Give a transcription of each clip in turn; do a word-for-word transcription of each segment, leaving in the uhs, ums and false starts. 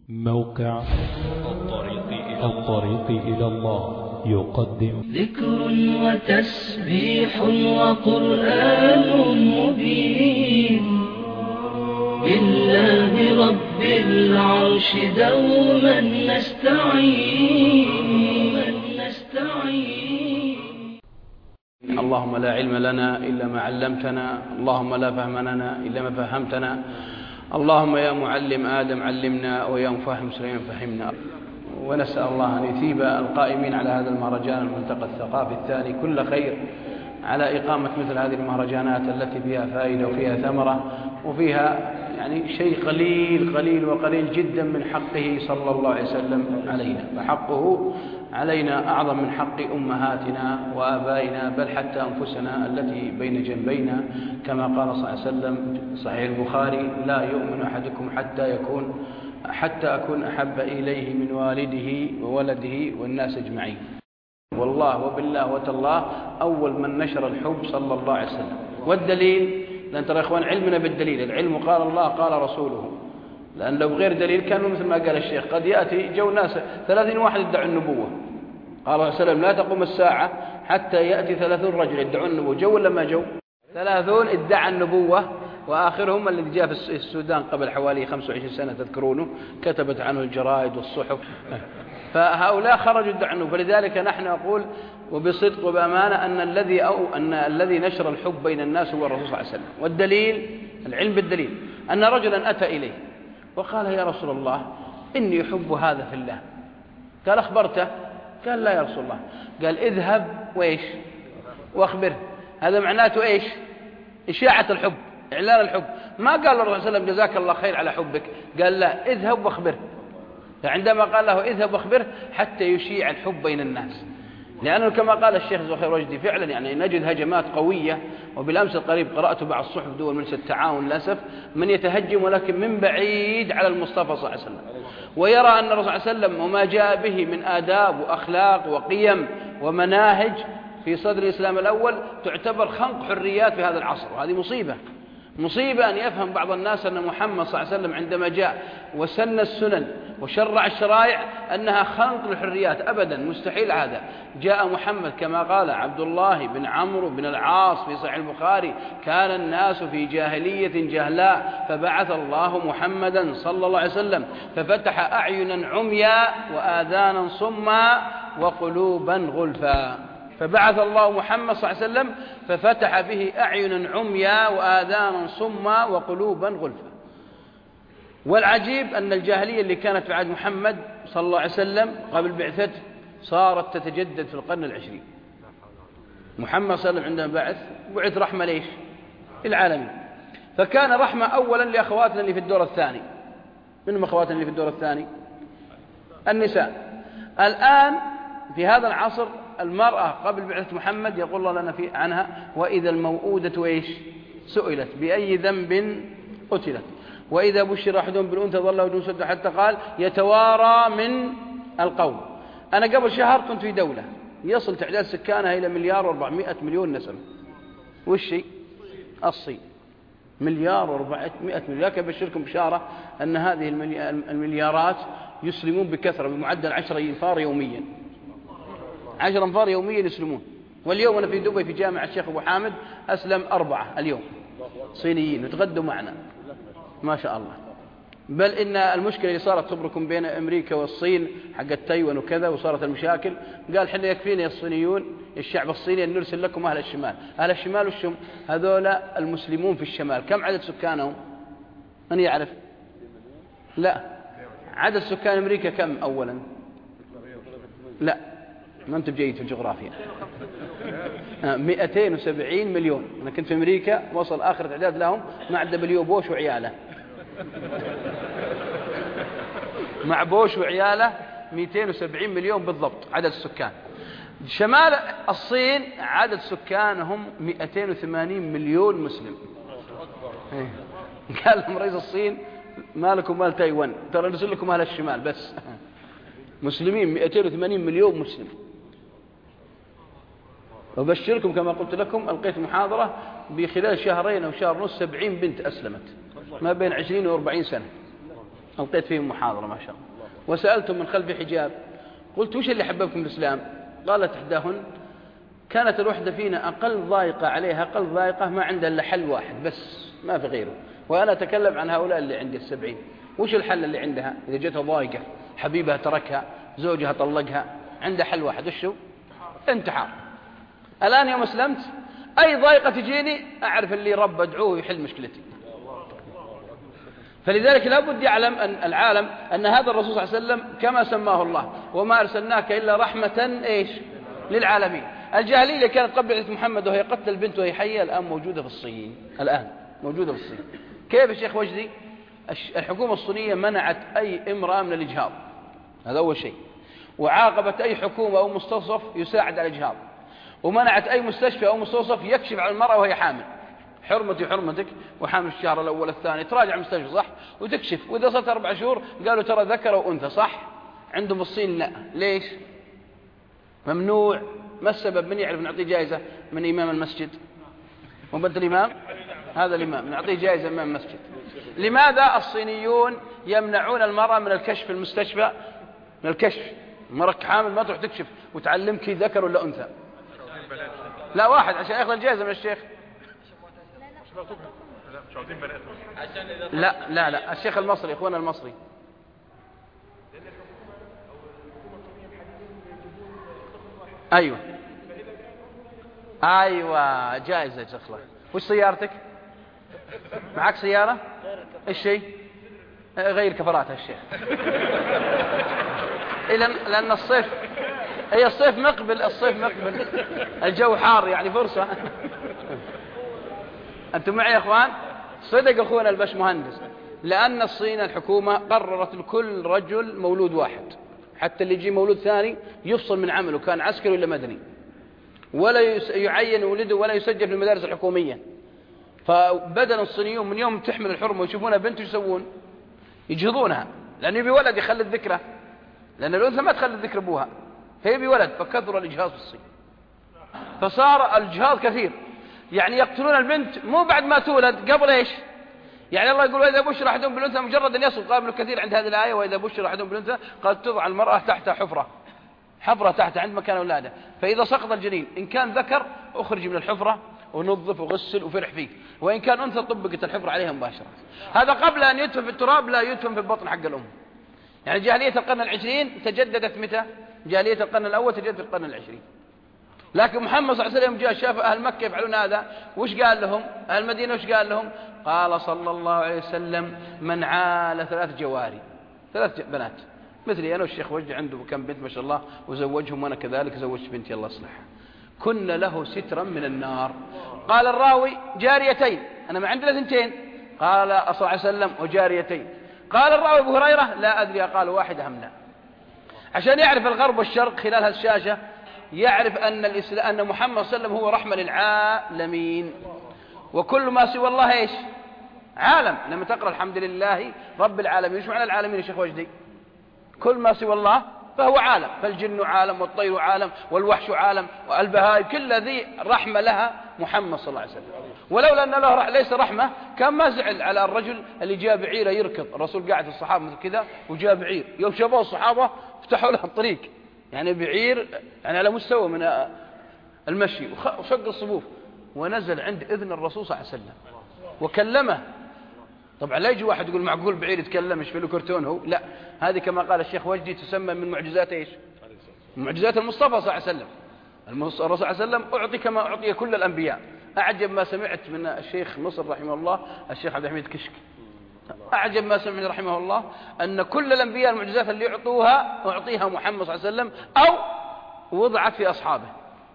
موقع الطريق إلى, الطريق إلى الله يقدم ذكر وتسبيح وقرآن مبين بالله رب العرش دوما نستعين نستعين اللهم لا علم لنا إلا ما علمتنا، اللهم لا فهم لنا إلا ما فهمتنا، اللهم يا معلم آدم علمنا ويا مفهم سليمان فهمنا. ونسأل الله أن يثيب القائمين على هذا المهرجان الملتقى الثقافي الثاني كل خير على إقامة مثل هذه المهرجانات التي فيها فائدة وفيها ثمرة وفيها يعني شيء قليل قليل وقليل جدا من حقه صلى الله عليه وسلم علينا، فحقه علينا أعظم من حق أمهاتنا وآبائنا بل حتى أنفسنا التي بين جنبينا، كما قال صلى الله عليه وسلم صحيح البخاري: لا يؤمن أحدكم حتى يكون حتى أكون أحب إليه من والده وولده والناس أجمعين. والله وبالله وتالله أول من نشر الحب صلى الله عليه وسلم. والدليل، لأن ترى يا إخوان علمنا بالدليل، العلم قال الله قال رسوله، لأن لو بغير دليل كانوا مثل ما قال الشيخ قد يأتي جو ناس ثلاثين واحد يدعوا النبوة. قال الله عليه وسلم: لا تقوم الساعة حتى يأتي ثلاثون رجل يدعون النبوة. جو ولا ما جو؟ ثلاثون ادعى النبوة، وآخرهم الذي جاء في السودان قبل حوالي خمسة وعشرين سنة تذكرونه، كتبت عنه الجرائد والصحف. فهؤلاء خرجوا ادعوا. فلذلك نحن نقول وبصدق وبأمانة أن الذي أو أن الذي نشر الحب بين الناس هو الرسول صلى الله عليه وسلم. والدليل العلم بالدليل أن رجلا أتى إليه وقال: يا رسول الله إني أحب هذا في الله. قال: أخبرته؟ قال: لا يا رسول الله. قال: اذهب وإيش وأخبره. هذا معناته إيش؟ إشاعة الحب، إعلان الحب. ما قال الرسول صلى الله عليه وسلم: جزاك الله خير على حبك. قال: لا، اذهب واخبره. فعندما قال له اذهب واخبره حتى يشيع الحب بين الناس، لأنه كما قال الشيخ زخير وجدي فعلا يعني نجد هجمات قوية. وبالأمس القريب قرأت بعض الصحف دول مجلس التعاون للأسف من يتهجم ولكن من بعيد على المصطفى صلى الله عليه وسلم، ويرى أن الرسول صلى الله عليه وسلم وما جاء به من آداب وأخلاق وقيم ومناهج في صدر الإسلام الأول تعتبر خنق حريات في هذا العصر. وهذه مصيبة مصيبة أن يفهم بعض الناس أن محمد صلى الله عليه وسلم عندما جاء وسن السنن وشرع الشرائع أنها خنق للحريات. أبدا، مستحيل هذا. جاء محمد كما قال عبد الله بن عمرو بن العاص في صحيح البخاري: كان الناس في جاهلية جهلاء فبعث الله محمدا صلى الله عليه وسلم ففتح أعينا عميا وآذانا صما وقلوبا غلفا. فبعث الله محمد صلى الله عليه وسلم ففتح به أعينا عميا وآذانا صما وقلوبا غلفا. والعجيب أن الجاهلية اللي كانت في عهد محمد صلى الله عليه وسلم قبل بعثته صارت تتجدد في القرن العشرين. محمد صلى الله عليه وسلم عندما بعث بعث رحمة ليش؟ للعالمين. فكان رحمة أولا لأخواتنا اللي في الدور الثاني. من هم أخواتنا اللي في الدور الثاني؟ النساء. الآن في هذا العصر المرأة قبل بعثة محمد يقول الله لنا في عنها: وإذا الموءودة إيش؟ سئلت بأي ذنب قتلت، وإذا بشر أحدهم بالأنثى ظل وجهه مسودا حتى قال يتوارى من القوم. أنا قبل شهر كنت في دولة يصل تعداد سكانها إلى مليار وأربعمائة مليون نسمة. والشيء الصين مليار وأربعمائة مليون. لكن أبشركم بشارة أن هذه المليارات يسلمون بكثرة بمعدل عشرة أنفار يوميا. عشر أنفار يوميا يسلمون. واليوم أنا في دبي في جامعة الشيخ أبو حامد أسلم أربعة اليوم صينيين يتغدوا معنا ما شاء الله. بل إن المشكلة اللي صارت خبركم بين أمريكا والصين حق تايوان وكذا وصارت المشاكل، قال حنا يكفينا الصينيون الشعب الصيني أن نرسل لكم أهل الشمال. أهل الشمال وشم هذول المسلمون في الشمال كم عدد سكانهم؟ من يعرف؟ لا. عدد سكان أمريكا كم أولا؟ لا، ما أنت بجيد في الجغرافيا. مئتين وسبعين مليون. أنا كنت في أمريكا وصل آخر تعداد لهم مع دبليو بوش وعياله مع بوش وعياله مئتين وسبعين مليون بالضبط عدد السكان. شمال الصين عدد سكانهم مئتين وثمانين مليون مسلم. قال لهم رئيس الصين: ما لكم مال تايوان، ترى نرسل لكم أهل الشمال بس. مسلمين مئتين وثمانين مليون مسلم. وبشركم كما قلت لكم ألقيت محاضرة بخلال شهرين أو شهر ونص سبعين بنت أسلمت ما بين عشرين وأربعين سنة. ألقيت فيهم محاضرة ما شاء الله، وسألتم من خلف حجاب، قلت وش اللي حببكم الإسلام؟ قالت إحداهن كانت الوحدة فينا أقل ضايقة عليها، أقل ضايقة ما عندها إلا حل واحد بس ما في غيره، وأنا أتكلم عن هؤلاء اللي عندي السبعين. وش الحل اللي عندها إذا جتها ضايقة، حبيبها تركها، زوجها طلقها، عندها حل واحد، وشو؟ انتحار. الآن يوم أسلمت أي ضايقة تجيني أعرف اللي رب أدعوه يحل مشكلتي. فلذلك لا بد يعلم أن العالم أن هذا الرسول صلى الله عليه وسلم كما سماه الله وما أرسلناك إلا رحمة إيش للعالمين. الجاهلية اللي كانت قبل بعثة محمد وهي قتل البنت وهي حية الآن موجودة في الصين، الآن موجودة في الصين. كيف الشيخ وجدي؟ الحكومة الصينية منعت أي امرأة من الإجهاض، هذا أول شيء، وعاقبت أي حكومة أو مستوصف يساعد على الإجهاض، ومنعت أي مستشفى أو مستوصف يكشف على المرأة وهي حامل. حرمتي حرمتك وحامل الشهر الأول الثاني تراجع المستشفى صح وتكشف، وإذا صارت أربع شهور قالوا ترى ذكر وأنثى صح. عندهم الصين لا. ليش؟ ممنوع. ما السبب؟ من يعرف؟ نعطيه جائزة من إمام المسجد، وبنت الإمام هذا الإمام نعطيه جائزة من المسجد. لماذا الصينيون يمنعون المرأة من الكشف في المستشفى؟ من الكشف، المرأة حامل ما تروح تكشف وتعلمك ذكر ولا أنثى. لا واحد عشان ياخذ الجائزة من الشيخ. لا لا لا الشيخ المصري، اخوانا المصري. ايوه ايوه جائزة تخلق. وش سيارتك؟ معك سيارة؟ ايش شيء؟ غير كفراتها الشيخ. لأن الصيف هي الصيف مقبل، الصيف مقبل، الجو حار يعني فرصة. أنتم معي يا أخوان؟ صدق أخونا البش مهندس، لأن الصين الحكومة قررت لكل رجل مولود واحد، حتى اللي يجي مولود ثاني يفصل من عمله كان عسكري ولا مدني، ولا يعين ولده ولا يسجل في المدارس الحكومية. فبدل الصينيون من يوم تحمل الحرمة ويشوفونها بنت يسوون؟ يجهضونها، لأنه يبي ولد يخلد ذكره، لأن الأنثى ما تخلد ذكر أبوها، هي يبي ولد. فكثر الإجهاض في الصين، فصار الإجهاض كثير، يعني يقتلون البنت مو بعد ما تولد، قبل إيش؟ يعني الله يقول وإذا بشر أحدهم بالأنثى مجرد أن يصل، قال ابن كثير عند هذه الآية وإذا بشر أحدهم بالأنثى قال تضع المرأة تحت حفرة، حفرة تحت عند مكان أولادها، فإذا سقط الجنين إن كان ذكر أخرج من الحفرة ونظف وغسل وفرح فيه، وإن كان أنثى طبقت الحفرة عليها مباشرة. هذا قبل أن يدفن في التراب، لا يدفن في البطن حق الأم. يعني جاهلية القرن العشرين تجددت متى؟ جاهلية القرن الأول تجدد في القرن العشرين. لكن محمد صلى الله عليه وسلم جاء شاف أهل مكة يفعلون هذا، وش قال لهم؟ أهل المدينة وش قال لهم؟ قال صلى الله عليه وسلم من عال ثلاث جواري، ثلاث بنات مثلي أنا والشيخ وجه عنده كم بنت ما شاء الله وزوجهم، وأنا كذلك زوجت بنتي الله يصلحها، كن له سترا من النار. قال الراوي جاريتين، أنا ما عندي اثنتين. قال صلى الله عليه وسلم وجاريتين. قال الراوي أبو هريرة لا أدري، قال واحدة أم لا. عشان يعرف الغرب والشرق خلال هالشاشة، يعرف أن الإسلام أن محمد صلى الله عليه وسلم هو رحمة للعالمين، وكل ما سوى الله إيش؟ عالم. لما تقرأ الحمد لله رب العالمين، إيش معنى العالمين يا شيخ وجدي؟ كل ما سوى الله فهو عالم، فالجن عالم والطير عالم والوحش عالم والبهائم، كل ذي رحمة لها محمد صلى الله عليه وسلم. ولولا أن له ليس رحمة كان ما زعل على الرجل اللي جاء بعيره يركض، الرسول قاعد الصحابة مثل كذا وجاء بعير، يوم شافوه الصحابة فتحوا له الطريق، يعني بعير يعني على مستوى من المشي، وشق الصفوف ونزل عند إذن الرسول صلى الله عليه وسلم وكلمه. طبعا لا يجي واحد يقول معقول بعير يتكلم ايش في له كرتون هو؟ لا، هذه كما قال الشيخ وجدي تسمى من معجزات ايش؟ معجزات المصطفى صلى الله عليه وسلم. الرسول صلى الله عليه وسلم أعطي كما أعطي كل الأنبياء. أعجب ما سمعت من الشيخ مصر رحمه الله الشيخ عبد الحميد كشك، أعجب ما سمعت رحمه الله أن كل الأنبياء المعجزات اللي يعطوها أعطيها محمد صلى الله عليه وسلم أو وضعت في أصحابه،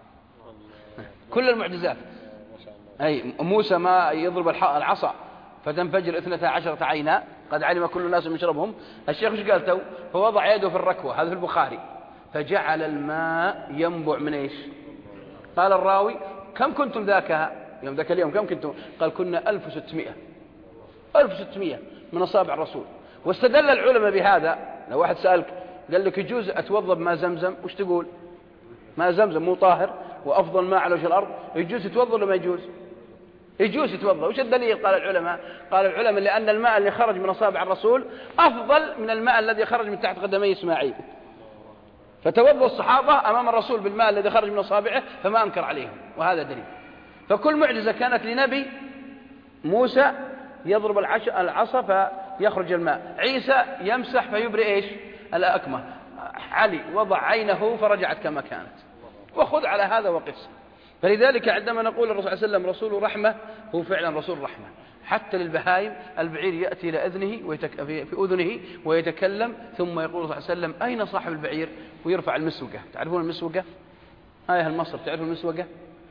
كل المعجزات. أي موسى ما يضرب العصا فتنفجر اثنتا عشرة عينا قد علم كل الناس مشربهم، الشيخ ايش قال تو؟ فوضع يده في الركوة، هذا في البخاري، فجعل الماء ينبع من ايش؟ قال الراوي كم كنتم ذاك يوم ذاك اليوم كم كنتم؟ قال كنا ألف وستمائة ألف وستمائة من أصابع الرسول. واستدل العلماء بهذا. لو واحد سألك قال لك يجوز أتوضب ماء زمزم، وش تقول؟ ماء زمزم مو طاهر وأفضل ماء على وجه الأرض، يجوز تتوضب ولا ما يجوز؟ يجوز يتوضأ. وش الدليل؟ قال العلماء قال العلماء لأن الماء اللي خرج من أصابع الرسول أفضل من الماء الذي خرج من تحت قدمي إسماعيل، فتوضأ الصحابة أمام الرسول بالماء الذي خرج من أصابعه فما أنكر عليهم، وهذا دليل. فكل معجزة كانت لنبي، موسى يضرب العصا فيخرج الماء، عيسى يمسح فيبرئ إيش؟ الأكمة، علي وضع عينه فرجعت كما كانت. وخذ على هذا وقس. فلذلك عندما نقول الرسول صلى الله عليه وسلم رسول رحمة، هو فعلا رسول رحمة حتى للبهائم. البعير يأتي إلى أذنه ويتك... في أذنه ويتكلم، ثم يقول صلى الله عليه وسلم أين صاحب البعير؟ ويرفع المسوقة. تعرفون المسوقة؟ آية المصر تعرفون المسوقة؟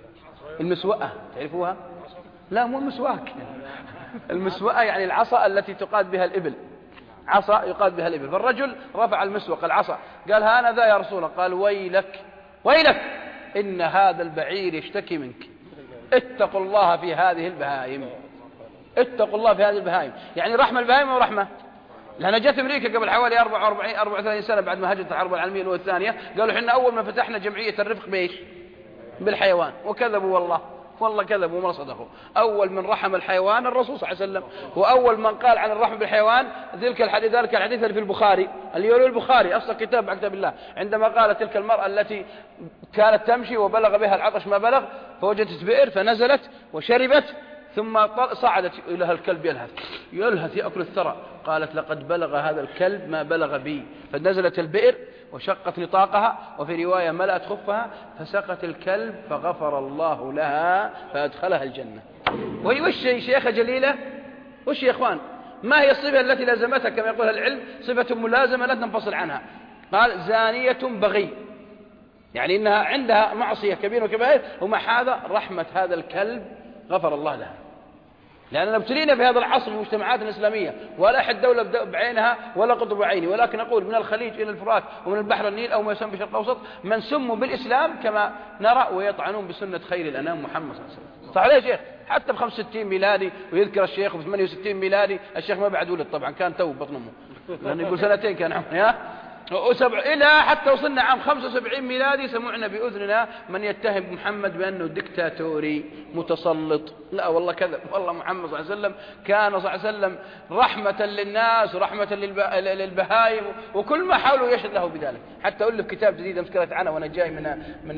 المسوقة تعرفوها؟ لا مو المسواك. المسوقة يعني العصا التي تقاد بها الإبل، عصا يقاد بها الإبل. فالرجل رفع المسوق العصا قال هانا ذا يا رسول الله. قال ويلك ويلك إن هذا البعير يشتكي منك، اتقوا الله في هذه البهائم، اتقوا الله في هذه البهائم. يعني رحمة البهائم ورحمة. لأن جت أمريكا قبل حوالي أربعة وأربعين أربعة وثلاثين سنة بعد ما هجت الحرب العالمية الأولى والثانية، قالوا إحنا أول ما فتحنا جمعية الرفق بإيش؟ بالحيوان. وكذبوا والله، والله كذبوا وما صدقوا. أول من رحم الحيوان الرسول صلى الله عليه وسلم، وأول من قال عن الرحمة بالحيوان ذلك الحديث ذلك الحديث اللي في البخاري، اللي يقول البخاري أصل كتاب بعد كتاب الله، عندما قال تلك المرأة التي كانت تمشي وبلغ بها العطش ما بلغ فوجدت بئر فنزلت وشربت، ثم صعدت إلى الكلب يلهث يلهث يأكل الثرى، قالت لقد بلغ هذا الكلب ما بلغ بي، فنزلت البئر وشقت نطاقها، وفي رواية ملأت خفها فسقت الكلب فغفر الله لها فأدخلها الجنة. وهي وش شيخة جليلة؟ وش يا إخوان؟ ما هي الصفة التي لازمتها كما يقول العلم؟ صفة ملازمة لا تنفصل عنها. قال زانية بغي، يعني إنها عندها معصية كبيرة وكبائر، ومع هذا رحمة هذا الكلب غفر الله لها. لأننا ابتلينا في هذا العصر في المجتمعات الإسلامية، ولا أحد دولة بعينها ولا قطب بعينه، ولكن أقول من الخليج إلى الفرات ومن البحر النيل أو ما يسمى بالشرق الأوسط من سموا بالإسلام كما نرى ويطعنون بسنة خير الأنام محمد صلى الله عليه وسلم. صح عليه شيخ؟ حتى ب خمسة وستين ميلادي ويذكر الشيخ ب ثمانية وستين ميلادي، الشيخ ما بعد ولد طبعا، كان تو بطن أمه، لأنه يقول سنتين كان عمره يا وسبع إلى حتى وصلنا عام خمسة وسبعين ميلادي سمعنا بأذننا من يتهم محمد بأنه دكتاتوري متسلط. لا والله كذب، والله محمد صلى الله عليه وسلم كان صلى الله عليه وسلم رحمة للناس ورحمة للبهائم، وكل ما حاولوا يشهد له بذلك. حتى ألف كتاب جديد أمسكرت عنه وأنا جاي من من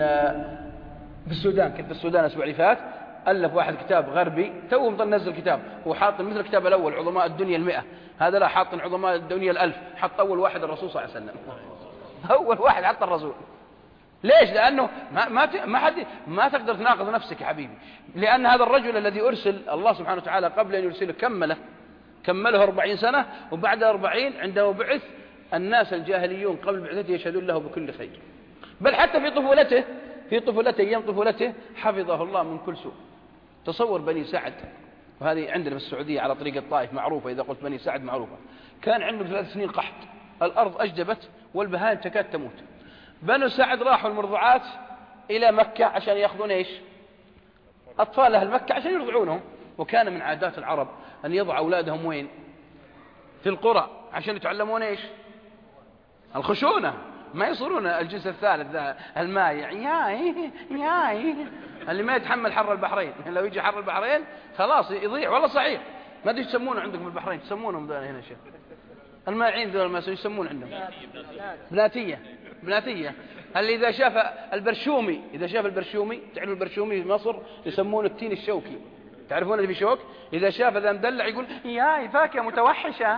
في السودان، كنت في السودان الأسبوع اللي فات، ألف واحد كتاب غربي تو مضل نزل كتاب، وحاط مثل الكتاب الأول عظماء الدنيا المئة، هذا لا حاط عظماء الدنيا الألف، حط أول واحد الرسول صلى الله عليه وسلم، أول واحد حط الرسول. ليش؟ لأنه ما ما ما حد ما تقدر تناقض نفسك يا حبيبي، لأن هذا الرجل الذي أرسل الله سبحانه وتعالى قبل أن يرسله كمله كمله أربعين سنة، وبعد أربعين عندما بعث الناس الجاهليون قبل بعثته يشهدون له بكل خير، بل حتى في طفولته في طفولته أيام طفولته حفظه الله من كل سوء. تصور بني سعد، وهذه عندنا في السعودية على طريق الطائف معروفة، إذا قلت بني سعد معروفة، كان عنده ثلاث سنين قحط، الأرض أجدبت والبهائم تكاد تموت. بنو سعد راحوا المرضعات إلى مكة عشان يأخذون إيش؟ أطفال أهل مكة عشان يرضعونهم، وكان من عادات العرب أن يضع أولادهم وين؟ في القرى عشان يتعلمون إيش؟ الخشونة، ما يصيرون الجنس الثالث المائع ياي ياي اللي ما يتحمل حر البحرين. لو يجي حر البحرين خلاص يضيع. والله صحيح، ما ادري يسمونه عندكم في البحرين، تسمونهم ذول هنا شيء المائعين ذول ما يسمون عندهم بناتية بناتية. اللي إذا شاف البرشومي إذا شاف البرشومي تعرفون البرشومي في مصر يسمونه التين الشوكي، تعرفون اللي في شوك؟ إذا شاف ذا مدلع يقول ياي فاكهة متوحشة.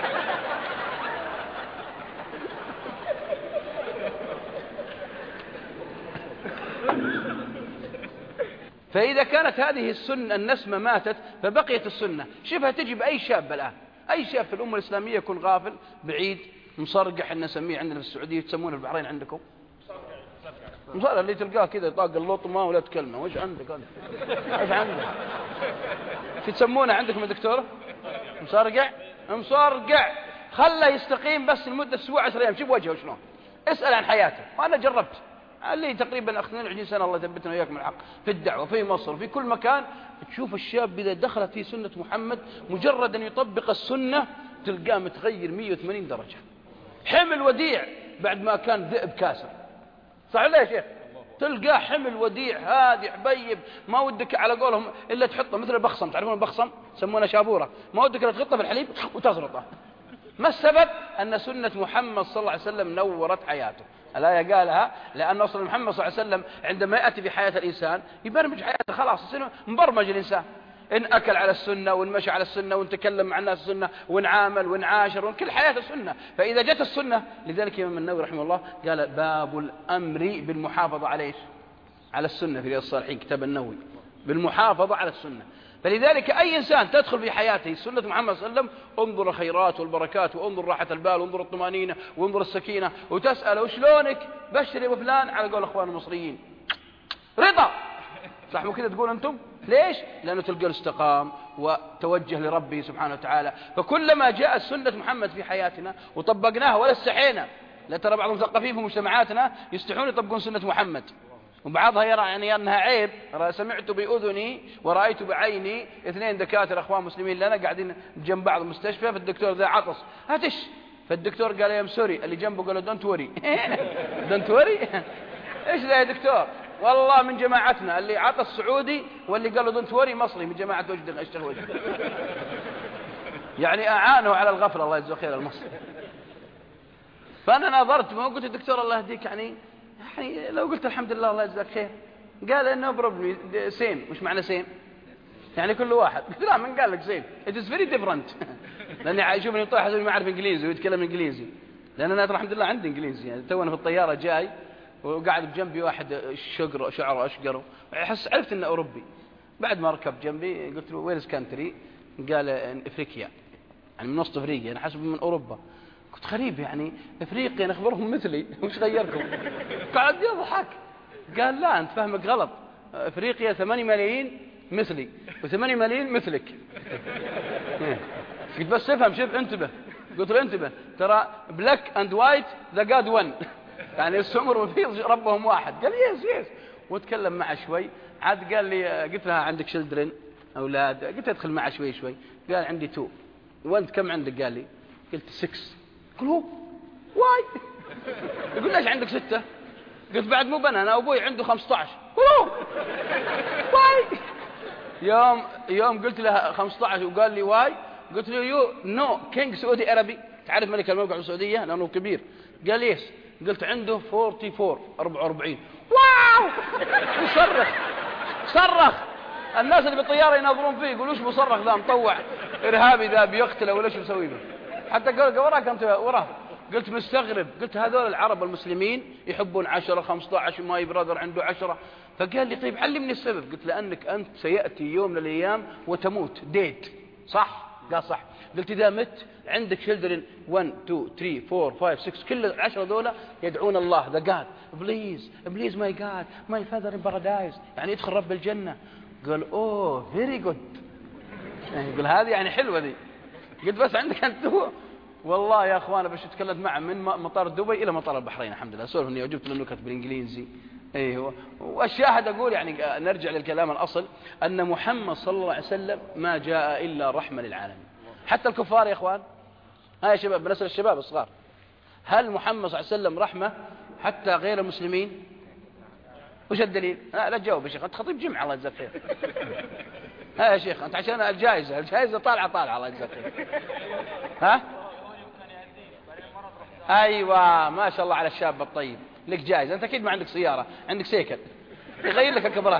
فإذا كانت هذه السنة النسمة ماتت فبقيت السنة. شوفها تجي بأي شاب الآن، أي شاب في الأمة الإسلامية يكون غافل بعيد مصرقح، نسميه عندنا في السعودية تسمونه البحرين عندكم مصرقح، اللي تلقاه كذا طاق اللطمة ولا تكلمه. وش عندك هذا؟ وش عندك؟ في تسمونه عندكم يا دكتور؟ مصرقع مصرقع خله يستقيم بس لمدة أسبوع عشر أيام، شوف وجهه شلون، اسأل عن حياته. وأنا جربت اللي تقريبا اثنين وعشرين سنة الله يثبتنا وياكم الحق في الدعوة في مصر في كل مكان، تشوف الشاب إذا دخلت في سنة محمد مجرد أن يطبق السنة تلقاه متغير مئة وثمانين درجة، حمل وديع بعد ما كان ذئب كاسر. صح ولا يا شيخ؟ تلقاه حمل وديع هادي حبيب، ما ودك على قولهم إلا تحطه مثل البخصم، تعرفون البخصم يسمونه شابورة، ما ودك إلا تحطه في الحليب وتزرطه. ما السبب؟ أن سنة محمد صلى الله عليه وسلم نورت حياته. الآية قالها لأن أصل محمد صلى الله عليه وسلم عندما يأتي في حياة الإنسان يبرمج حياته، خلاص يصير مبرمج الإنسان، إن أكل على السنة وإن مشى على السنة وإن تكلم مع الناس السنة وإن عامل وإن عاشر وإن كل حياته السنة. فإذا جت السنة، لذلك الإمام النووي رحمه الله قال باب الأمر بالمحافظة على إيش؟ على السنة في رياض الصالحين، كتاب النووي بالمحافظة على السنة. فلذلك أي إنسان تدخل في حياته سنة محمد صلى الله عليه وسلم انظر الخيرات والبركات، وانظر راحة البال، وانظر الطمأنينة، وانظر السكينة، وتسأل وشلونك بشر يا فلان على قول أخوان المصريين رضا، صح مو كذا تقول أنتم؟ ليش؟ لأنه تلقى الاستقام وتوجه لربه سبحانه وتعالى. فكلما جاءت سنة محمد في حياتنا وطبقناها ولا استحينا، لا ترى بعض المثقفين في مجتمعاتنا يستحون يطبقون سنة محمد، وبعضها يرى يعني أنها عيب. سمعت بأذني ورأيت بعيني اثنين دكاترة أخوان مسلمين لنا قاعدين جنب بعض المستشفى، فالدكتور ذا عطس هاتش، فالدكتور قال يا مسوري، اللي جنبه قال له دونت وري دونت وري ايش ذا يا دكتور؟ والله من جماعتنا اللي عطس سعودي، واللي قال له دونت وري مصري من جماعة وجد اشتغل وجه يعني أعانوا على الغفلة الله يجزاه خير المصري. فأنا ناظرت ما قلت الدكتور الله يهديك، يعني يعني لو قلت الحمد لله الله يجزاك خير، قال انه بروبلي سيم. مش معنى سيم؟ يعني كل واحد. قلت لا، من قال لك سيم؟ it is very different لاني يشوفني طايح حسب ما اعرف انجليزي ويتكلم انجليزي، لان انا الحمد لله عندي انجليزي. يعني تونا في الطياره جاي وقاعد بجنبي واحد شقر شعره اشقر، احس عرفت انه اوروبي. بعد ما ركب جنبي قلت له ويرز كانتري؟ قال افريقيا، يعني من وسط افريقيا، انا حسب من اوروبا. قلت غريب يعني افريقيا نخبرهم مثلي وش غيركم؟ قاعد يضحك، قال لا انت فهمك غلط، افريقيا ثمانية ملايين مثلي وثمانية ملايين مثلك. قلت بس افهم، شوف انتبه. قلت له انتبه، ترى بلاك اند وايت ذا جاد ون، يعني السمر والبيض ربهم واحد. قال يس يس، وتكلم معه شوي. عاد قال لي، قلت لها عندك شلدرين اولاد؟ قلت ادخل معه شوي شوي. قال عندي تو. وانت كم عندك؟ قال لي. قلت سكس. قل هو واي. يقول ليش عندك ستة؟ قلت بعد مو بنا، انا ابوي عنده خمسة عشر. قل واي. يوم يوم قلت له خمسة عشر وقال لي واي، قلت له يو نو كينج سعودي عربي، تعرف ملك الموقع السعودية لأنه كبير؟ قال يس. قلت عنده أربعة وأربعين أربعة وأربعين. واو. وصرخ صرخ. الناس اللي بالطيارة يناظرون فيه يقولوا ايش مصرخ ذا، مطوع ارهابي ذا بيقتله ولا ايش مسوي به؟ حتى قال وراك انت وراه. قلت مستغرب، قلت هذول العرب المسلمين يحبون عشرة خمسة عشر، ماي برادر عنده عشرة. فقال لي طيب علمني السبب. قلت لأنك أنت سيأتي يوم من الأيام وتموت ديت، صح؟ قال صح. قلت إذا مت عندك شلدرين واحد اثنين ثلاثة أربعة خمسة ستة، كل العشرة دولة يدعون الله ذا جاد بليز بليز ماي جاد ماي فاذر ان بارادايس، يعني يدخل رب الجنة. قال اوه فيري جود. قال هذه يعني حلوة ذي. قلت بس عندك أنت هو. والله يا أخوانا بس تكلمت معه من مطار دبي إلى مطار البحرين، الحمد لله. سولف إني أجبت له النكت بالإنجليزي. أيوه. والشاهد أقول يعني نرجع للكلام الأصل، أن محمد صلى الله عليه وسلم ما جاء إلا رحمة للعالمين. حتى الكفار يا أخوان، ها يا شباب، بنسأل الشباب الصغار، هل محمد صلى الله عليه وسلم رحمة حتى غير المسلمين؟ وش الدليل؟ لا, لا تجاوب يا شيخ، أنت خطيب جمعة الله يجزاك خير. ها يا شيخ أنت عشان الجائزة الجائزة طالعة طالعة الله يجزاك خير. ها؟ أيوة ما شاء الله على الشاب الطيب، لك جائزة. أنت أكيد ما عندك سيارة، عندك سيكل يغير لك الكبرات.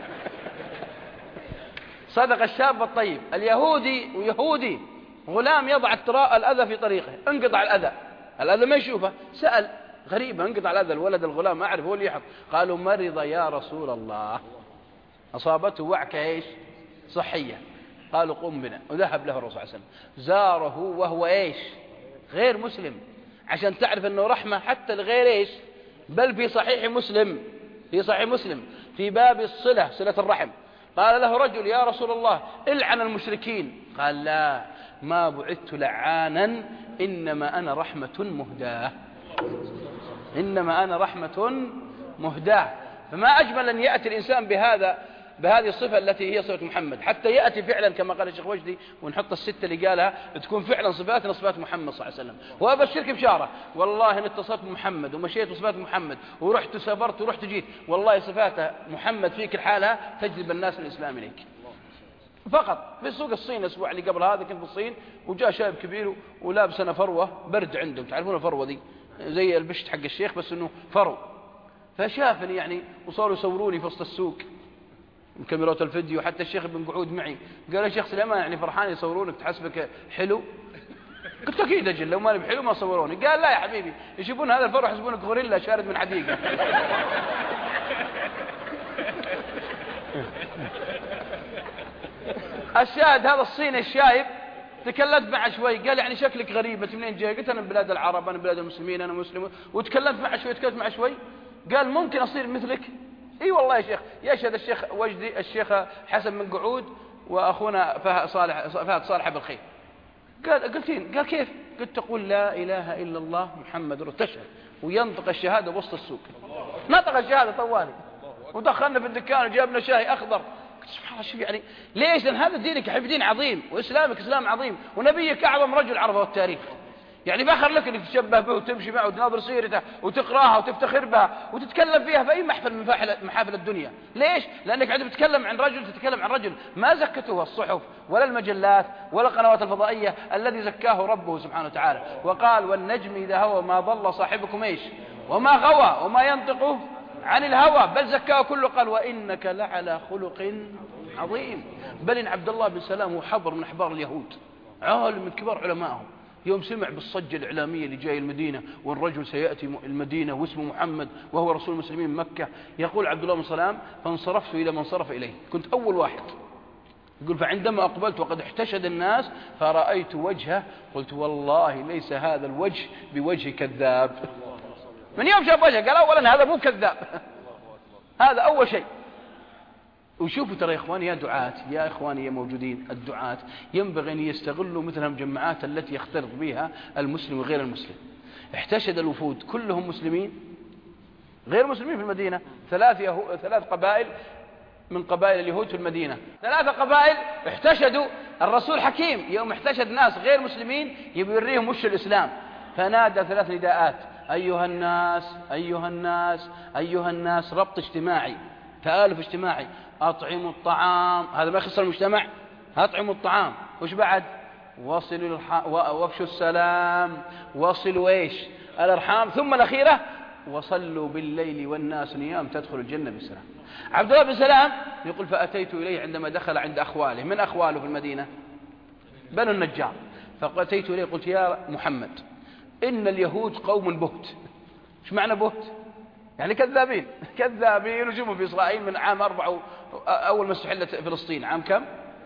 صدق الشاب الطيب. اليهودي ويهودي غلام يضع التراء الأذى في طريقه، انقطع الأذى، الأذى ما يشوفه. سأل غريبة، انقطع الأذى، الولد الغلام ما أعرف هو اللي يحط. قالوا مرض يا رسول الله، أصابته وعكة إيش صحية. قالوا قم بنا، وذهب له الرسول صلى الله عليه وسلم زاره وهو إيش غير مسلم، عشان تعرف أنه رحمة حتى الغير إيش. بل في صحيح مسلم في صحيح مسلم في باب الصلة صلة الرحم، قال له رجل يا رسول الله العن المشركين. قال لا، ما بعثت لعانا، إنما أنا رحمة مهداة، إنما أنا رحمة مهداة. فما أجمل أن يأتي الإنسان بهذا بهذه الصفة التي هي صفة محمد، حتى يأتي فعلا كما قال الشيخ وجدي، ونحط الستة اللي قالها تكون فعلا صفاتنا صفات محمد صلى الله عليه وسلم. وأبشرك بشارة، والله إن اتصلت بمحمد ومشيت بصفات محمد ورحت وسافرت ورحت جيت، والله صفات محمد فيك الحالة تجذب الناس للإسلام إليك. فقط في سوق الصين الأسبوع اللي قبل هذا كنت في الصين، وجاء شاب كبير ولابس أنا فروة برد عندهم، تعرفون الفروة دي زي البشت حق الشيخ بس إنه فرو، فشافني يعني وصاروا يصوروني في وسط السوق كاميرات الفيديو، حتى الشيخ بن قعود معي قال يا شيخ سليمان يعني فرحان يصورونك تحسبك حلو؟ قلت أكيد أجل لو ماني بحلو ما صوروني. قال لا يا حبيبي يشوفون هذا الفرح يحسبونك غوريلا شارد من حديقة. الشاهد هذا الصيني الشايب تكلمت معه شوي، قال يعني شكلك غريب بس منين جاي؟ قلت أنا من بلاد العرب، أنا من بلاد المسلمين، أنا مسلم. وتكلمت معه شوي تكلمت معه شوي قال ممكن أصير مثلك؟ اي والله يا شيخ. يشهد الشيخ وجدي الشيخ حسن من قعود واخونا فهد صالح فهد صالح بالخير. قال قلتين قال كيف؟ قلت تقول لا اله الا الله محمد رسول، تشهد وينطق الشهاده بوسط السوق. نطق الشهاده طوالي ودخلنا في الدكان وجابنا شاي اخضر. سبحان الله شوف يعني ليش؟ لان هذا دينك يا حبيبي دين عظيم، واسلامك اسلام عظيم، ونبيك اعظم رجل عرفه التاريخ. يعني فخر لك انك تشبه به وتمشي معه وتناظر سيرته وتقراها وتفتخر بها وتتكلم فيها في اي محفل من محافل الدنيا. ليش؟ لانك عندما تتكلم عن رجل تتكلم عن رجل ما زكته الصحف ولا المجلات ولا القنوات الفضائيه، الذي زكاه ربه سبحانه وتعالى. وقال والنجم اذا هوى ما ضل صاحبكم ايش وما غوى وما ينطق عن الهوى بل زكاه كله. قال وانك لعلى خلق عظيم. بل ان عبد الله بن سلام هو حبر من احبار اليهود، عالم من كبار علمائهم، يوم سمع بالصجة الإعلامية اللي جاي المدينة والرجل سيأتي المدينة واسمه محمد وهو رسول المسلمين مكة، يقول عبد الله بن سلام فانصرفت إلى من صرف إليه، كنت أول واحد. يقول فعندما أقبلت وقد احتشد الناس فرأيت وجهه قلت والله ليس هذا الوجه بوجه كذاب. من يوم شاف وجهه قال أولا هذا مو كذاب. هذا أول شيء. وشوفوا ترى يا إخواني يا دعاة يا إخواني يا موجودين الدعاة ينبغي أن يستغلوا مثل المجمعات التي يختلط بها المسلم وغير المسلم. احتشد الوفود كلهم مسلمين غير مسلمين في المدينة، ثلاث, يهو... ثلاث قبائل من قبائل اليهود في المدينة، ثلاثة قبائل احتشدوا. الرسول حكيم يوم احتشد ناس غير مسلمين يبيريهم وش الإسلام، فنادى ثلاث نداءات أيها الناس أيها الناس أيها الناس، ربط اجتماعي تآلف اجتماعي. أطعموا الطعام، هذا ما يخص المجتمع، أطعموا الطعام. وش بعد؟ وصلوا الح... وافشوا السلام، وصلوا ايش الأرحام، ثم الأخيرة وصلوا بالليل والناس نيام تدخل الجنة بالسلام. عبد الله بن سلام يقول فأتيت إليه عندما دخل عند أخواله. من أخواله في المدينة؟ بنو النجار. فأتيت إليه قلت يا محمد إن اليهود قوم بهت. ايش معنى بهت؟ يعني كذابين كذابين. وشوفوا في إسرائيل من عام أربعة أول ما استحلت فلسطين عام كم؟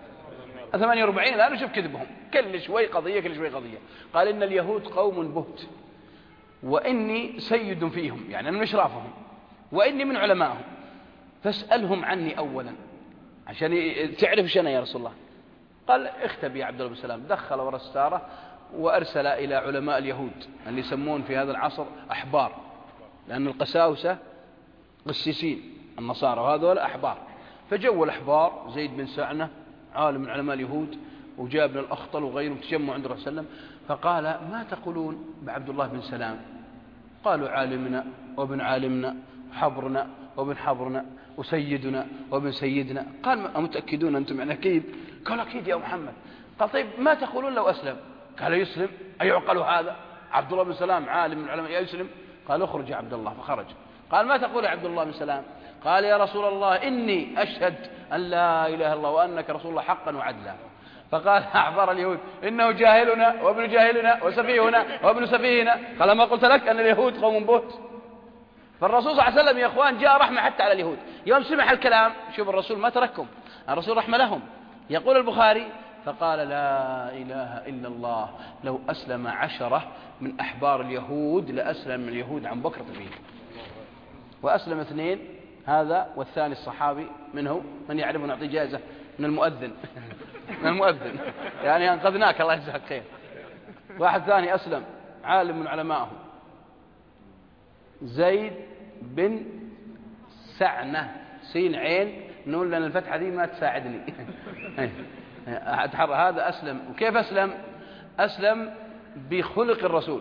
ثمانية وأربعين. الآن نشوف كذبهم كل شوي قضية كل شوي قضية. قال إن اليهود قوم بهت وإني سيد فيهم، يعني أنا من أشرافهم، وإني من علمائهم، فاسألهم عني أولا عشان تعرف ايش أنا يا رسول الله. قال اختب يا عبد الله بن سلام. دخل وراء الستارة وأرسل إلى علماء اليهود اللي يسمون في هذا العصر أحبار، لأن القساوسة قسيسين النصارى وهذول أحبار. فجوا الأحبار زيد بن سعنة عالم من علماء اليهود وجاء ابن الأخطل وغيرهم تجمعوا عند الرسول صلى الله عليه وسلم، فقال ما تقولون بعبد الله بن سلام؟ قالوا عالمنا وابن عالمنا وحبرنا وابن حبرنا وسيدنا وابن سيدنا. قال متأكدون أنتم يعني أكيد؟ قال أكيد يا محمد. قال طيب ما تقولون لو أسلم؟ قال يسلم؟ أيعقل هذا؟ عبد الله بن سلام عالم من العلماء يسلم؟ قال اخرج يا عبد الله. فخرج. قال ما تقول يا عبد الله بن سلام؟ قال يا رسول الله إني أشهد أن لا إله إلا الله وأنك رسول الله حقا وعدلا. فقال أحبار اليهود إنه جاهلنا وابن جاهلنا وسفيهنا وابن سفيهنا. قال ما قلت لك أن اليهود قوم بهت؟ فالرسول صلى الله عليه وسلم يا أخوان جاء رحمة حتى على اليهود. يوم سمع الكلام شوف الرسول ما تركهم، الرسول رحمة لهم. يقول البخاري فقال لا إله إلا الله لو أسلم عشرة من أحبار اليهود لأسلم من اليهود عن بكرة فيه. وأسلم اثنين، هذا والثاني الصحابي منه من يعرف نعطي جائزة من المؤذن من المؤذن يعني أنقذناك الله يجزاك خير. واحد ثاني أسلم عالم من علمائهم زيد بن سعنة سين عين نقول لأن الفتحة دي ما تساعدني. أتحرى هذا أسلم. وكيف أسلم؟ أسلم بخلق الرسول.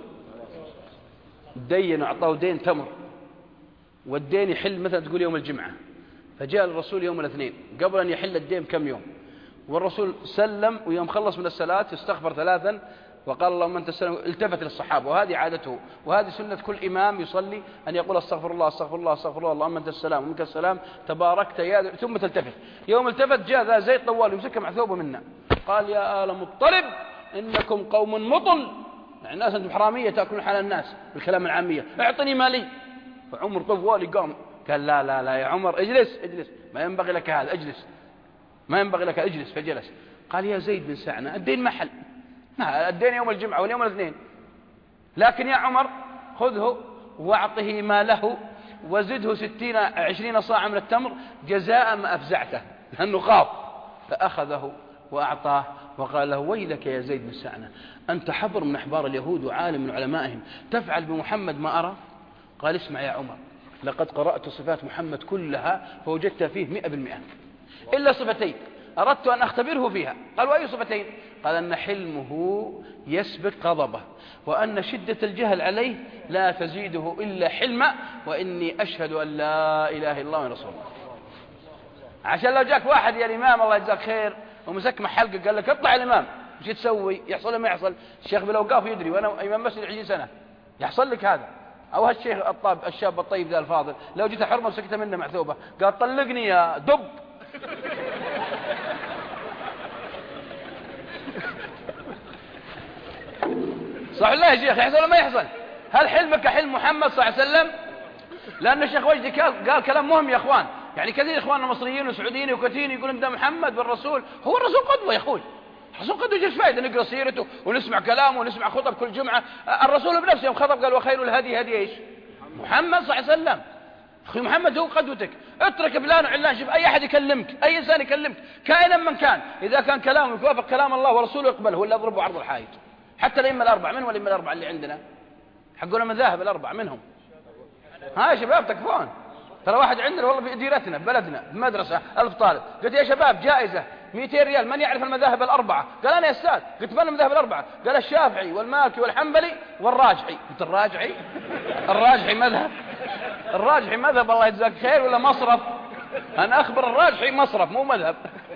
دين أعطاه دين تمر، والدين يحل مثلا تقول يوم الجمعة، فجاء الرسول يوم الاثنين قبل أن يحل الدين كم يوم، والرسول سلم ويوم خلص من الصلاة يستغفر ثلاثا وقال اللهم أنت السلام، التفت للصحابة، وهذه عادته وهذه سنة كل إمام يصلي أن يقول استغفر الله استغفر الله استغفر الله اللهم أنت السلام ومنك السلام تباركت يا، ثم تلتفت. يوم التفت جاء ذا زيد طوال يمسكه مع ثوبه منا، قال يا آل مطلب إنكم قوم مطل، يعني الناس أنتم حرامية تأكلون حال الناس بالكلام العامية، اعطني مالي. فعمر طوالي قام قال لا لا لا يا عمر اجلس اجلس، ما ينبغي لك هذا، اجلس ما ينبغي لك، اجلس. فجلس. قال يا زيد بن سعنة الدين محل، الدين يوم الجمعة واليوم الاثنين، لكن يا عمر خذه واعطه ماله وزده ستين عشرين صاع من التمر جزاء ما أفزعته، لأنه خاف. فأخذه وأعطاه وقال له ويلك يا زيد بن سعنة، أنت حبر من أحبار اليهود وعالم من علمائهم، تفعل بمحمد ما أرى؟ قال اسمع يا عمر، لقد قرأت صفات محمد كلها فوجدت فيه مئة بالمئة إلا صفتين أردت أن أختبره فيها. قال وأي صفتين؟ قال أن حلمه يسبق غضبه، وأن شدة الجهل عليه لا تزيده إلا حلما، وإني أشهد أن لا إله إلا الله ورسوله الله. عشان لو جاك واحد يا الإمام الله يجزاك خير ومسك مع حلقة قال لك اطلع الإمام ايش تسوي؟ يحصل ما يحصل؟ الشيخ بالأوقاف يدري وأنا إمام مسجد عشرين سنة يحصل لك هذا. أو هالشيخ الطاب الشاب الطيب ذا الفاضل لو جيت حرمة وسكت منه مع ثوبه قال طلقني يا دب. صح الله يا شيخ؟ يحصل ما يحصل؟ هل حلمك حلم محمد صلى الله عليه وسلم؟ لأن الشيخ وجدي قال, قال كلام مهم يا أخوان، يعني كثير إخواننا مصريين وسعوديين وكثير يقولون ده محمد بالرسول، هو الرسول قدوة يا أخوي، الرسول قدوة ايش فائدة نقرأ سيرته ونسمع كلامه ونسمع خطب كل جمعة؟ الرسول بنفسه يوم خطب قال وخير الهدي هدي ايش؟ محمد صلى الله عليه وسلم. أخي محمد هو قدوتك، اترك فلان وعلان، شوف أي أحد يكلمك أي إنسان يكلمك كائنا من كان، إذا كان كلامه يوافق كلام الله ورسوله يقبله ولا يضربه عرض الحائط. حتى الأئمة الأربعة، من والأئمة الأربعة اللي عندنا حقون المذاهب الأربعة منهم؟ ها يا شباب تكفون، ترى واحد عندنا والله في ديرتنا بلدنا بمدرسة ألف طالب، قلت يا شباب جائزة مئتين ريال من يعرف المذاهب الأربعة؟ قال أنا يا أستاذ. قلت من المذاهب الأربعة؟ قال الشافعي والمالكي والحنبلي والراجحي. قلت الراجحي؟ الراجحي مذهب؟ الراجحي مذهب الله يجزاك خير ولا مصرف؟ أنا أخبر الراجحي مصرف مو مذهب.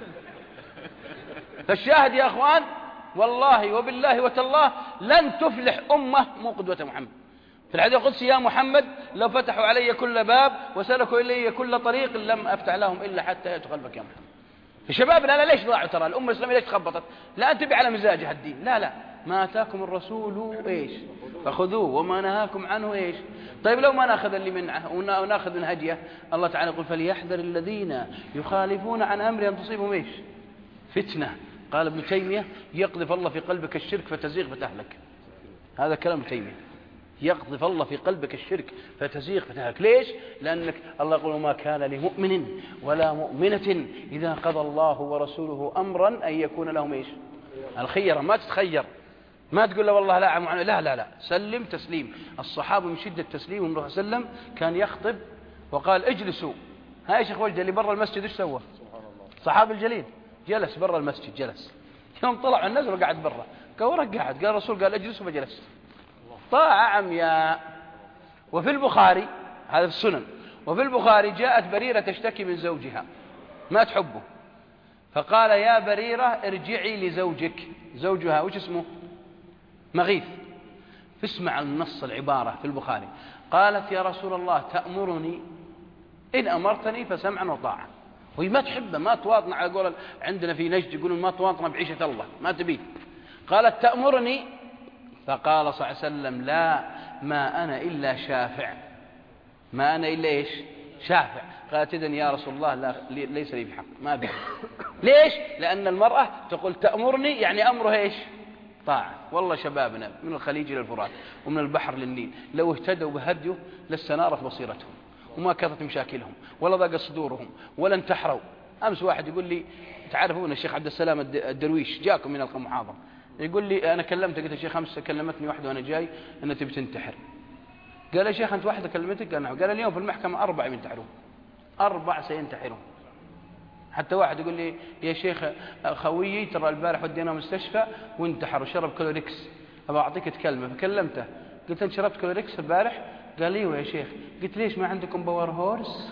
فالشاهد يا أخوان والله وبالله وتالله لن تفلح أمة مو قدوة محمد. في الحديث القدسي يا محمد لو فتحوا علي كل باب وسلكوا إلي كل طريق لم أفتح لهم إلا حتى يأتوا خلفك يا محمد. الشباب لا لا ليش ضاعوا؟ ترى الأمة الإسلامية ليش تخبطت؟ لا أنتبه على مزاجها الدين، لا لا ما أتاكم الرسول إيش فخذوه وما نهاكم عنه إيش. طيب لو ما ناخذ اللي منعه وناخذ من هديه، الله تعالى يقول فليحذر الذين يخالفون عن أمره أن تصيبهم إيش فتنة. قال ابن تيمية يقذف الله في قلبك الشرك فتزيغ فتهلك. هذا كلام ابن تيمية، يقذف الله في قلبك الشرك فتزيغ فتهلك. ليش؟ لأنك الله يقول ما كان لمؤمن ولا مؤمنة إذا قضى الله ورسوله أمرا أن يكون لهم إيش الخير. ما تتخير، ما تقول له والله لا لا لا لا, لا. سلم تسليم. الصحابة من شدة تسليم النبي صلى الله عليه وسلم كان يخطب وقال اجلسوا. هاي شيخ وجده اللي برا المسجد ايش سوى؟ صحابي الجليل جلس برا المسجد، جلس يوم طلع الناس وقعد برا، قال ورق قاعد، قال الرسول قال اجلسوا فجلس. طاعة عمياء. وفي البخاري هذا في السنن، وفي البخاري جاءت بريرة تشتكي من زوجها ما تحبه، فقال يا بريرة ارجعي لزوجك. زوجها وش اسمه؟ مغيث. فاسمع النص العبارة في البخاري، قالت يا رسول الله تأمرني؟ إن أمرتني فسمعا وطاعة. وهي ما تحبه، ما تواطن على قول عندنا في نجد يقولون ما تواطن بعيشة الله، ما تبيه. قالت تأمرني؟ فقال صلى الله عليه وسلم لا ما أنا إلا شافع. ما أنا إلا إيش؟ شافع. قالت إذن يا رسول الله لا ليس لي بحق، ما بي. ليش؟ لأن المرأة تقول تأمرني يعني أمرها إيش؟ طاعة. والله شبابنا من الخليج إلى الفرات ومن البحر للنيل لو اهتدوا بهديه لاستنارت بصيرتهم وما كثرت مشاكلهم ولا ضاق صدورهم ولا انتحروا. أمس واحد يقول لي تعرفون الشيخ عبد السلام الدرويش جاكم من المحاضرة، يقول لي أنا كلمتك، قلت يا شيخ أمس كلمتني واحدة وأنا جاي أنها تبي تنتحر. قال يا شيخ أنت واحدة كلمتك؟ قال نعم. قال اليوم في المحكمة أربعة ينتحرون، أربع سينتحرون. حتى واحد يقول لي يا شيخ خويي ترى البارح ودينا مستشفى وانتحر وشرب كلوريكس، أبغى أعطيك كلمة. فكلمته قلت أنت شربت كلوريكس البارح؟ قال لي ايوه يا شيخ. قلت ليش ما عندكم باور هورس؟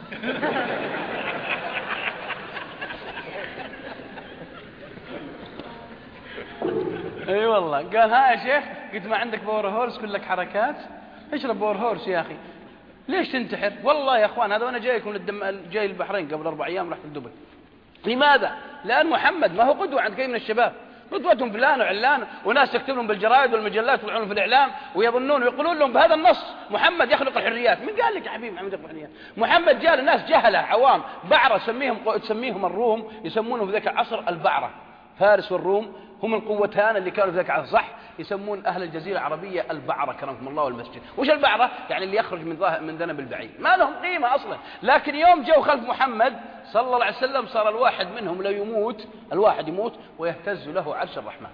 اي أيوة والله. قال ها يا شيخ؟ قلت ما عندك باور هورس كلك حركات؟ اشرب باور هورس يا اخي. ليش تنتحر؟ والله يا اخوان هذا وانا جايكم للدم... جاي البحرين قبل اربع ايام رحت لدبي. لماذا؟ لان محمد ما هو قدوه عند كثير من الشباب، قدوتهم فلان وعلان، وناس تكتب لهم بالجرائد والمجلات ويطلعون في الاعلام ويظنون ويقولون لهم بهذا النص محمد يخلق الحريات. من قال لك يا حبيبي محمد يخلق الحريات؟ محمد جاء للناس جهله عوام بعره، تسميهم تسميهم الروم، يسمونهم في ذاك العصر البعره. فارس والروم هم القوتان اللي كانوا في ذاك العصر، صح؟ يسمون اهل الجزيره العربيه البعره كرمكم الله والمسجد. وش البعره؟ يعني اللي يخرج من ظاهر من ذنب البعيد، ما لهم قيمه اصلا. لكن يوم جو خلف محمد صلى الله عليه وسلم صار الواحد منهم لا يموت، الواحد يموت ويهتز له عرش الرحمن.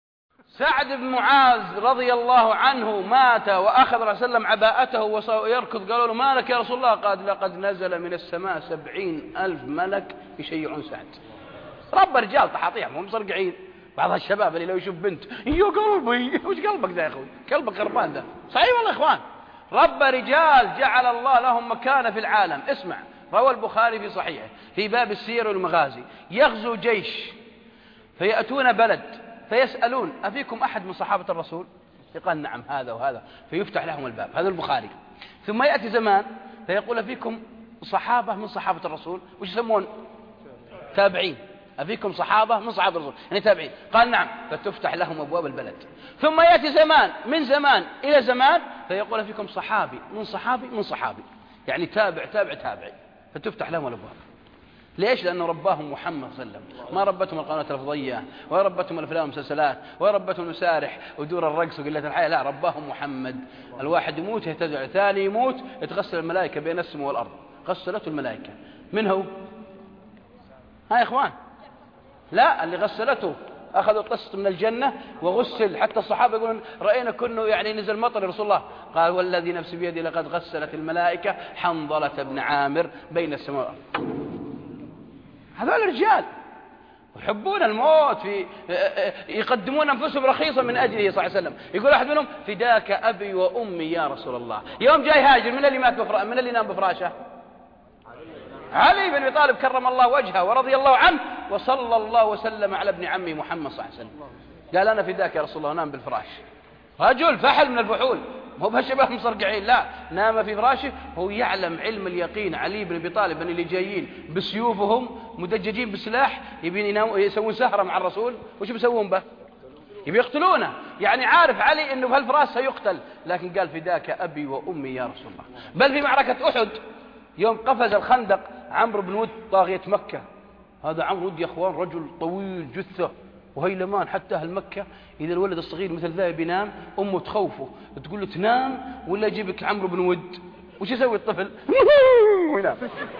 سعد بن معاذ رضي الله عنه مات وأخذ رسول الله صلى الله عليه وسلم عباءته ويركض. قالوا له ما لك يا رسول الله؟ قال لقد نزل من السماء سبعين ألف ملك يشيعون سعد. رب رجال طحاطيع هم مصرقعين. بعض الشباب اللي لو يشوف بنت يا قلبي وش قلبك ذا يا أخوي؟ قلبك خربان ذا. صحيح والله يا إخوان. رب رجال جعل الله لهم مكانة في العالم. اسمع، روى البخاري في صحيحه في باب السير والمغازي، يغزو جيش فيأتون بلد فيسألون أفيكم أحد من صحابة الرسول؟ يقال نعم هذا وهذا، فيفتح لهم الباب. هذا البخاري. ثم يأتي زمان فيقول أفيكم صحابة من صحابة الرسول؟ وش يسمون؟ تابعين. أفيكم صحابة من صحابة الرسول يعني تابعين؟ قال نعم، فتفتح لهم أبواب البلد. ثم يأتي زمان من زمان إلى زمان فيقول أفيكم صحابي من صحابي من صحابي يعني تابع تابع تابعي، فتفتح لهم الأبواب. ليش؟ لأنه رباهم محمد صلى الله عليه وسلم، ما ربتهم القنوات الفضائية وربتهم الأفلام والمسلسلات وربتهم المسارح ودور الرقص وقلة الحياة، لا، رباهم محمد. الواحد يموت يهتزع، الثاني يموت يتغسل الملائكة بين السماء والأرض، غسلته الملائكة. من هو؟ ها يا إخوان؟ لا، اللي غسلته أخذوا قسط من الجنة وغسل. حتى الصحابة يقولون رأينا كنه يعني نزل مطر يا رسول الله. قال والذي نفسي بيدي لقد غسلت الملائكة حنظلة بن عامر بين السماء والأرض. هذول الرجال يحبون الموت، في يقدمون أنفسهم رخيصا من أجله صلى الله عليه وسلم. يقول أحد منهم فداك أبي وأمي يا رسول الله. يوم جاي هاجر من اللي مات بفرا... من اللي نام بفراشه؟ علي بن أبي طالب كرم الله وجهه ورضي الله عنه، وصلى الله وسلم على ابن عمي محمد صلى الله عليه وسلم. قال أنا فداك يا رسول الله ونام بالفراش. رجل فحل من الفحول، مو بهالشباب مصرقعين، لا، نام في فراشه وهو يعلم علم اليقين. علي بن أبي طالب أن اللي جايين بسيوفهم مدججين بسلاح يبين يسوون سهرة مع الرسول، وش بيسوون به؟ يبي يقتلونه. يعني عارف علي أنه بهالفراش سيقتل، لكن قال فداك أبي وأمي يا رسول الله. بل في معركة أحد يوم قفز الخندق عمرو بن ود طاغية مكة، هذا عمرو ود يا أخوان رجل طويل جثة وهيلمان، حتى أهل مكة إذا الولد الصغير مثل ذا بينام أمه تخوفه تقول له تنام ولا يجيبك عمرو بن ود. وش يسوي الطفل؟ وينام.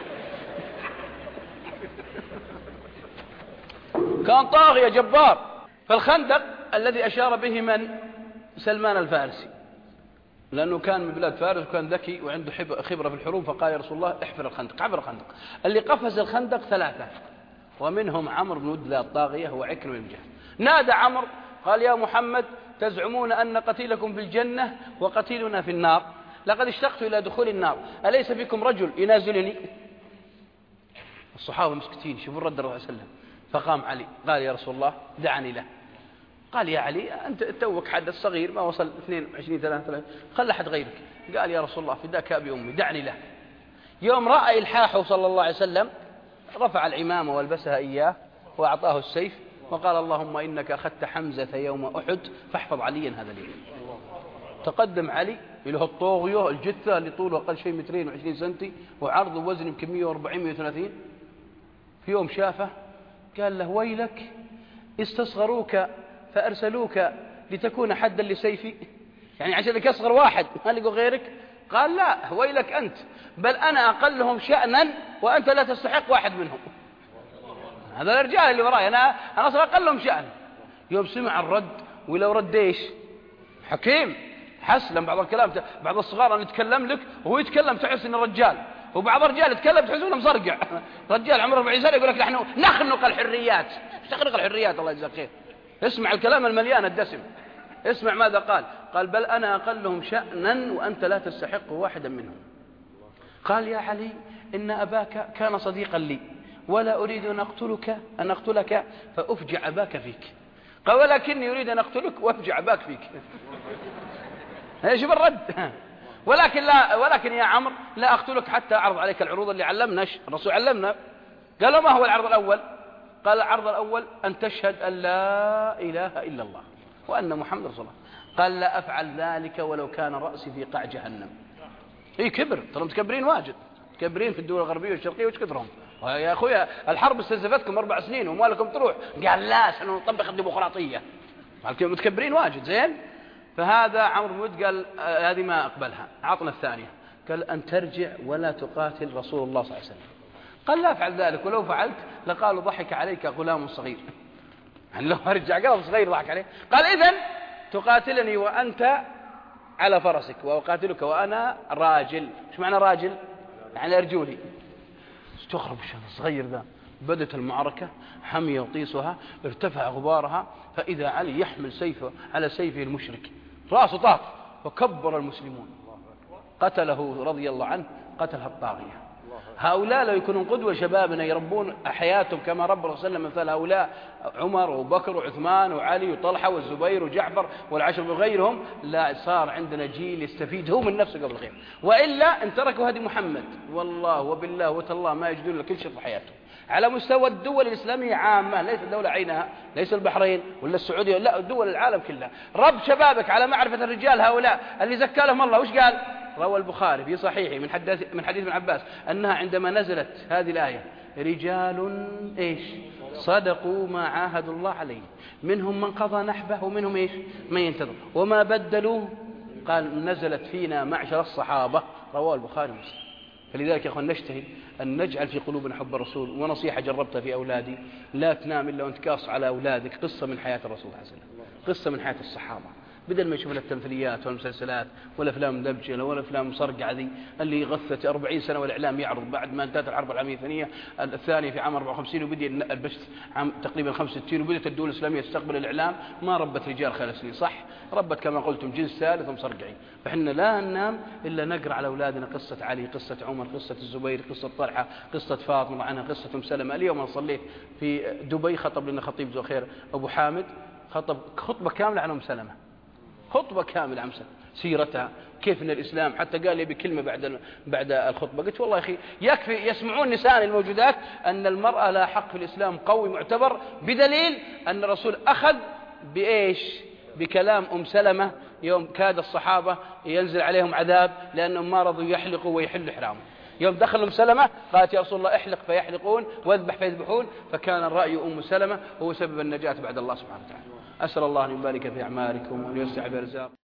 كان طاغية جبار. فالخندق الذي أشار به من؟ سلمان الفارسي، لأنه كان من بلاد فارس وكان ذكي وعنده خبرة في الحروب، فقال يا رسول الله احفر الخندق. عبر الخندق. اللي قفز الخندق ثلاثة، ومنهم عمرو بن ود الطاغية وعكرمة بن جهل. نادى عمرو قال يا محمد تزعمون أن قتيلكم في الجنة وقتيلنا في النار، لقد اشتقت إلى دخول النار، أليس فيكم رجل ينازلني؟ الصحابة مسكتين شوفوا الرد الرسول صلى الله عليه وسلم. فقام علي قال يا رسول الله دعني له. قال يا علي أنت توك حدث صغير ما وصل اثنين وعشرين ثلاثة، خل أحد غيرك. قال يا رسول الله فداك أبي أمي دعني له. يوم رأى إلحاحه صلى الله عليه وسلم رفع العمامة والبسها إياه وأعطاه السيف وقال اللهم إنك أخذت حمزة يوم أحد فاحفظ عليا هذا اليوم. تقدم علي له الطوغية الجثة اللي طوله أقل شيء مترين وعشرين سنتي وعرضه وزن يمكن مئة وأربعين مئة وثلاثين. في يوم شافه قال له ويلك استصغروك فأرسلوك لتكون حدا لسيفي، يعني عشان يصغر واحد ما لقوا غيرك. قال لا ويلك أنت، بل أنا أقلهم شأنا وأنت لا تستحق واحد منهم. هذا الرجال اللي وراي أنا أنا أصلا أقلهم شأن. يوم سمع الرد ولو رد إيش حكيم حسلم بعض الكلام، بعض الصغار أنا أتكلم لك وهو يتكلم تحس إن الرجال، وبعض الرجال يتكلم تحسونه مصرقع، رجال عمره أربعين سنة يقول لك نحن نخنق الحريات. ايش تخنق الحريات الله يجزاك خير؟ اسمع الكلام المليان الدسم، اسمع ماذا قال. قال بل أنا أقلهم شأنا وأنت لا تستحق واحدا منهم. قال يا علي إن أباك كان صديقا لي ولا أريد أن أقتلك أن أقتلك فأفجع أباك فيك. قال ولكني أريد أن أقتلك وأفجع أباك فيك. شوف الرد. ولكن لا ولكن يا عمرو لا أقتلك حتى أعرض عليك العروض اللي علمنا الرسول علمنا. قال ما هو العرض الأول؟ قال العرض الأول أن تشهد أن لا إله إلا الله وأن محمد رسول الله. قال لا أفعل ذلك ولو كان رأسي في قاع جهنم. إيه كبر، ترى متكبرين واجد، متكبرين في الدول الغربية والشرقية وش كثرهم. يا أخويا الحرب استنزفتكم أربع سنين وما لكم تروح. قال لا سنطبق الديمقراطية. متكبرين واجد. زين. فهذا عمرو بن ود قال هذه ما أقبلها. عطنا الثانية. قال أن ترجع ولا تقاتل رسول الله صلى الله عليه وسلم. قال لا أفعل ذلك ولو فعلت لقالوا ضحك عليك غلام صغير. يعني لو أرجع قال صغير ضحك عليه. قال إذن تقاتلني وأنت على فرسك وأقاتلك وأنا راجل. إيش معنى راجل؟ يعني أرجولي. استغرب الشيء الصغير ذا. بدت المعركة حمي وطيسها ارتفع غبارها فإذا علي يحمل سيفه على سيفه المشرك رأسه طاق وكبر المسلمون قتله رضي الله عنه قتلها الطاغية. هؤلاء لو يكونون قدوة شبابنا يربون حياتهم كما رب الله صلى الله عليه وسلم مثل هؤلاء عمر وبكر وعثمان وعلي وطلحة والزبير وجعفر والعشر وغيرهم لا صار عندنا جيل يستفيد هو من نفسه قبل الخير. وإلا ان تركوا هدي محمد والله وبالله وتالله ما يجدون لكل شيء في حياتهم على مستوى الدول الإسلامية عامة، ليس الدولة عينها، ليس البحرين ولا السعودية، لا الدول العالم كلها. رب شبابك على معرفة الرجال هؤلاء اللي زكى لهم الله. وش قال؟ روى البخاري في صحيحه من حديث من حديث ابن عباس أنها عندما نزلت هذه الآية رجال إيش صدقوا ما عاهدوا الله عليه منهم من قضى نحبه ومنهم إيش من ينتظر وما بدلوا. قال نزلت فينا معشر الصحابة. رواه البخاري ومسلم. فلذلك يا أخوان نجتهد أن نجعل في قلوبنا حب الرسول. ونصيحة جربتها في أولادي لا تنام إلا وأنت قاص على أولادك قصة من حياة الرسول صلى الله عليه وسلم، قصة من حياة الصحابة، بدل ما يشوفون التمثيليات والمسلسلات ولا أفلام دبجة ولا أفلام صرقعة ذي اللي غثت أربعين سنة والإعلام يعرض بعد ما انتهت الحرب العالمية الثانية الثانية في عام أربعة وخمسين وبدأ البث عام تقريبا خمسة وستين وبدأت الدول الإسلامية تستقبل الإعلام. ما ربت رجال خمس سنين صح، ربت كما قلتم جنس ثالث ومصرقعين. فإحنا لا ننام إلا نقرأ على أولادنا قصة علي، قصة عمر، قصة الزبير، قصة طلحة، قصة فاطمة عنها، قصة أم سلمة. اليوم أنا صليت في دبي خطب لنا خطيب ذو خير أبو حامد خطب خطبة كاملة عن أم سلمة، خطبة كاملة عن سيرتها كيف ان الإسلام حتى قال لي بكلمة بعد بعد الخطبة قلت والله يا أخي يكفي يسمعون نساء الموجودات أن المرأة لا حق في الإسلام قوي معتبر بدليل أن الرسول أخذ بإيش بكلام أم سلمة يوم كاد الصحابة ينزل عليهم عذاب لأنهم ما رضوا يحلقوا ويحلوا حرامهم. يوم دخل أم سلمة قالت يا رسول الله احلق فيحلقون واذبح فيذبحون. فكان الرأي أم سلمة هو سبب النجاة بعد الله سبحانه وتعالى. أسأل الله أن يبارك في أعمالكم وأن يوسع برزاقكم.